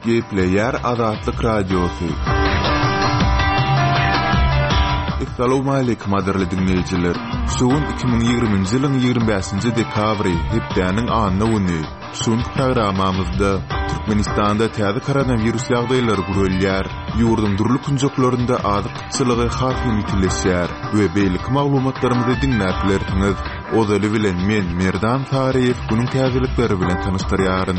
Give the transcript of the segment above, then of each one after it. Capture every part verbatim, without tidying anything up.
Gepleyer Azatlyk Radiosu. Assalamu alaykum aderli dinleyijiler. Şuun iki bin ýigriminji ýylyň ýygrimi beşinji dekabry hepdeniň anyny uny. Şuň programamyzda Türkmenistanda täze koronavirus ýagdaýlary görülýär. Ýurdun durly kunjoklarynda adyk kıtçylygy hasy ýitileşýär we beýlik maglumatlarymyzy dinläplersiňiz. Ozaly bilen men Merdan Tariýew bunyň täzelikleri bilen tanıştyrýaryn.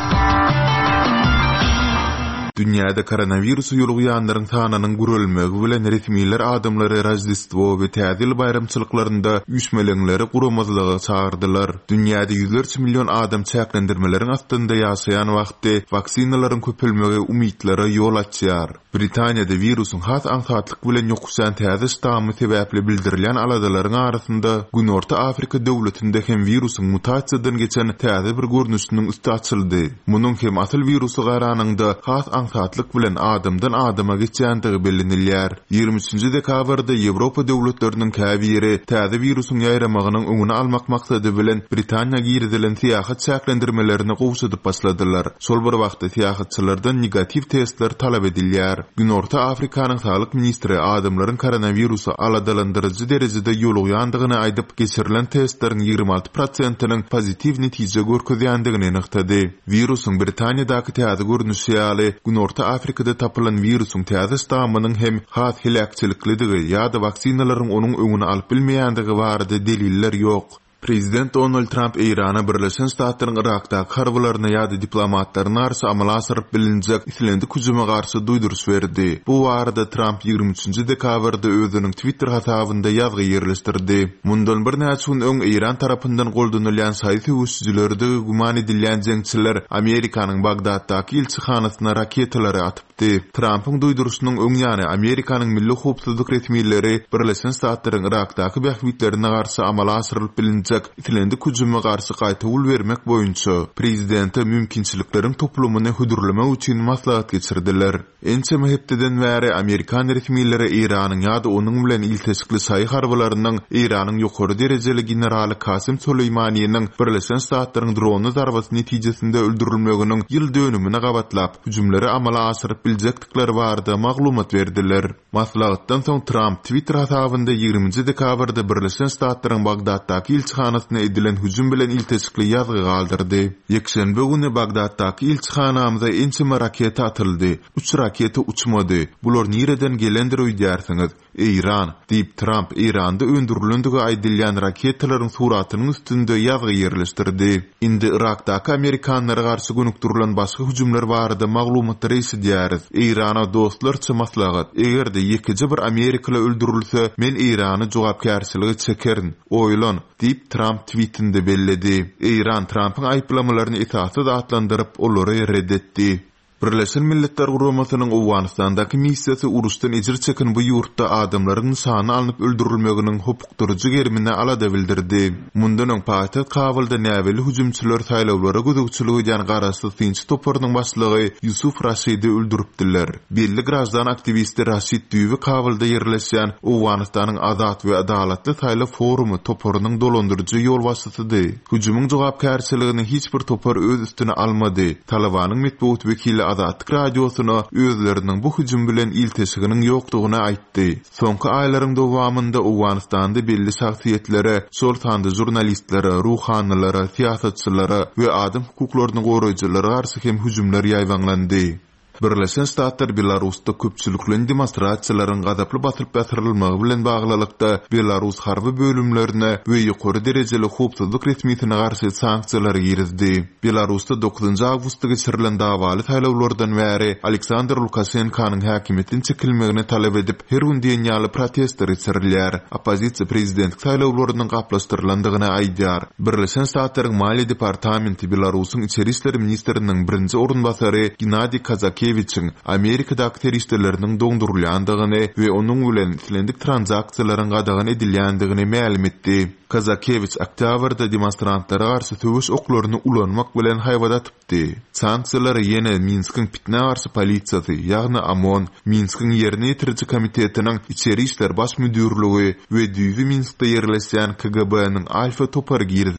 Dünyada koronavirusu ýolugýanlaryň sanynyň görülmegi bilen resmiler adamlary Rojdestvo we täze ýyl bayramçylyklarynda üýtmeleňleri guramazlygy çağırdylar. Dünyada ýüzlerçe million adam çäklendirmeleriň astynda ýaşaýan wagtda vaksinalaryň köpelmegi umytlary ýol açýar. Britaniýada virusyň has ansatlyk bilen ýokuşan täze ştammy sebäpli bildirilýän aladalaryň arasynda Günorta Afrika döwletinde hem virusyň mutasiýadan geçen täze bir görnüşiniň üstü açyldy. Munyň hem asyl virusy garanyňda has ansatlyk bilen adamdan adama geçýändigi bilinilýär. ýygrimi üçinji dekabrda Ýewropa döwletleriniň käbiri täze virusyň ýaýramagynyň öňüni almak maksady bilen Britaniýa girdilen syýahat çäklendirmelerini gowşadyp başladylar. Şol bir wagtda syýahatçylardan negativ testler talap edilýär. Günorta Afrikanyň saglyk ministri adamlaryň koronavirusa aladalandyrjy derejede ýolugýandygyny aýdyp geçirilen testleriň ýygrimi alty prosentynyň pozitiv netije görkezýändigini anyktady. Virusyň Britaniýadaky täze görnüşi ýaly Günorta Afrikada tapylan virusyň täze ştammynyň hem has hilakçylyklydigi ýa-da vaksinalaryň onuň öňüni alyp bilmeýändigi barada deliller ýok. Prezident Donald Trump Irana Birleşen Ştatlaryň Irakdaky harbylaryna ýa-da diplomatlaryna garşy amala asyryp bilinjek islendik hüjuma garşy duýduruş berdi. Bu barada Trump ýygrimi üçinji dekabrda özüniň Twitter hasabynda ýazgy ýerleşdirdi. Mundan bir näçe gün öň Iran tarapyndan goldanylýan saýsy üsçülerde guman edilýän jeňçiler Amerikanyň Bagdaddaky elçihanasyna raketalary atypdy. Trumpyň duýduruşynyň öň ýany Amerikanyň milli howpsuzlyk resmiýetleri Birleşen Ştatlaryň Irakdaky bähwitlerine garşy amala asyryp bilinjek itlendik hüjuma garşy gaýta ul bermek boýunça prezidente mümkinçilikleriň toplumyny hudurlamak üçin maslahat geçirdiler. Ençe mehepdeden bäri Amerikan resmiýetleri Iranyň ýa-da onuň bilen iltesikli saý harbalarynyň Iranyň ýokary derejeli generaly Kasim Suleymanyň Birleşen Ştatlaryň drony zarbasy netijesinde öldürilmeginiň ýyl dönümine gabatlap hüjumlary amala asyryp biljekdikleri barada maglumat berdiler. Maslahatdan soň Trump Twitter hasabynda ýygrimiňji dekabrda Birleşen Ştatlaryň Bagdaddaky elçihanasyna edilen hüjüm bilen iltesikli ýazgy galdyrdy. Ýekşenbe güni Bagdaddaky elçihanamyza ençeme raketa atyldy. Üç raketa uçmady. Bular nireden gelendir öýdärsiňiz? İran, diýip Trump Iranda öndürilendigi aýdylýan raketalaryň suratynyň üstünde ýazgy ýerleşdirdi. Indi Irakdaky Amerikanlara garşy gönükdirilen başga hüjümler barada maglumatlar eşidýäris. Irana dostlarça maslahat. Egerde ýekiji bir Amerikaly öldürilse, men Irany jogapkärçiligi çekerin. Oýlan, diýip Trump tweetinde belledi. Iran Trumpyň aýplamalaryny esassız atlandyryp olary reddetdi. Birleşen Milletler Guramasynyň Awganistandaky missiýasy uruşdan ejir çeken bu ýurtda adamlaryň sany alınıp öldürilmeginiň hukukdurjy gerimine alada bildirdi. Mundan öň paýtaxt Kabulda näweli hüjümçylar saýlawlara gödükçiligi diýen garaşy Tinç toparynyň başlygy Yusuf Raşidi öldüripdiler. Belli grajdan aktivisti Raşid Düýbi Kabulda ýerleşýän Awganistanyň Azat we Adalatly saýlaw forumy toparynyň dolandyrjy ýol başçysydy. Hüjümyň jogapkärçiligini hiç bir topar öz üstüne almady. Talabanyň medeniýet wekili Azatlyk Radiosyna özleriniň bu hüjüm bilen iltesiginiň ýokdugyny aýtdy. Soňky aýlaryň dowamında Awganistanda belli şahsiýetlere, şol sanda jurnalistlere, ruhanylara, siýasatçylara we adam hukuklaryny goraýjylara garşy hem hüjümler ýaýwanlandy. Birleşen Ştatlar Belarusda köpçüliklen demonstrasiýalaryň gadaply batyryp bäsdirilmegi bilen baglylykda Belarus harby bölümlerine we ýokary derejeli howpsuzlyk resmiýetine garşy sanksiýalar girizdi. Belarusda dokuzynji awgustda geçirilen dawaly saýlawlardan bäri Aleksandr Lukashenkanyň häkimetden çekilmegini talap edip her gün dünýäli protestler geçirilýär. Opozisiýa prezident saýlawlarynyň gaplaşdyrylandygyny aýdýar. Birleşen Ştatlaryň Maliýe departamenti Belarusyň içeri işleri ministriniň birinji orunbasary Gennady Kazakevich Amerikadaky terroristleriniň doňdurulýandygyny we onuň bilen islendik transaksiýalaryň gadagany edilýändigini ma'lum etdi. Kazakevich oktýabrda demonstrantlara garşy töwüş oklaryny ulanmak bilen haýwada atypdy. Sanksiýalar ýene Minskiň pitne garşy polisiýasy, ýagny Amon, Minskiň ýerine ýetiriji komitetiniň içeri işler baş müdürligi we düýbi Minskde ýerleşýän K G B-niň Alfa topary